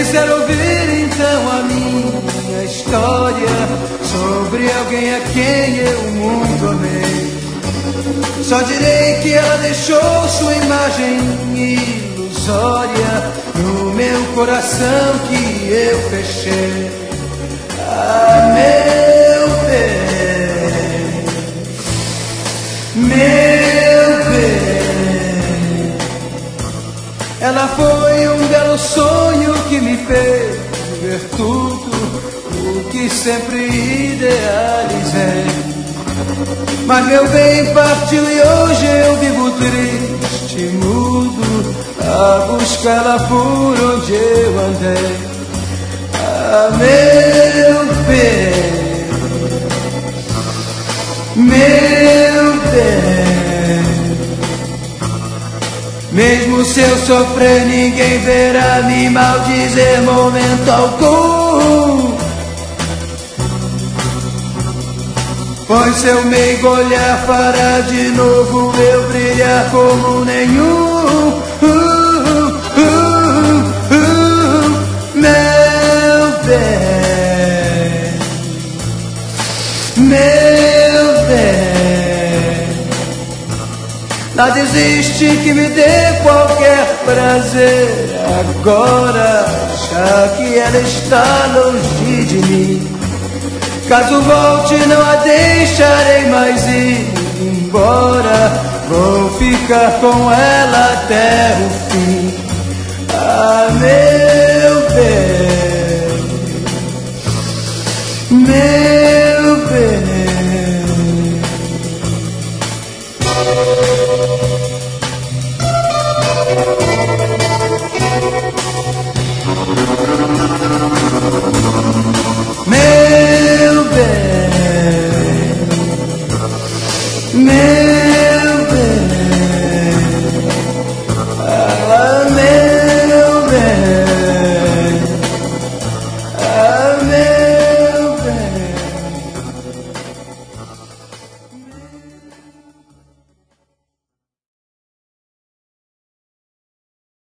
quiser ouvir então a minha história sobre alguém a quem eu muito amei, só direi que ela deixou sua imagem ilusória no meu coração que eu fechei. Ah, meu bem, meu bem, ela foi um belo sonho que me fez ver tudo o que sempre idealizei. Mas meu bem partiu e hoje eu vivo triste, mudo, a buscá-la por onde eu andei. Ah, meu bem, meu bem, mesmo se eu sofrer ninguém verá me maldizer momento algum, pois seu meigo olhar fará de novo eu brilhar como nenhum. Meu bem, meu bem, nada existe que me dê qualquer prazer agora, já que ela está longe de mim. Caso volte não a deixarei mais ir embora, vou ficar com ela até o fim. Ah, meu bem, meu bem. Meu bem, meu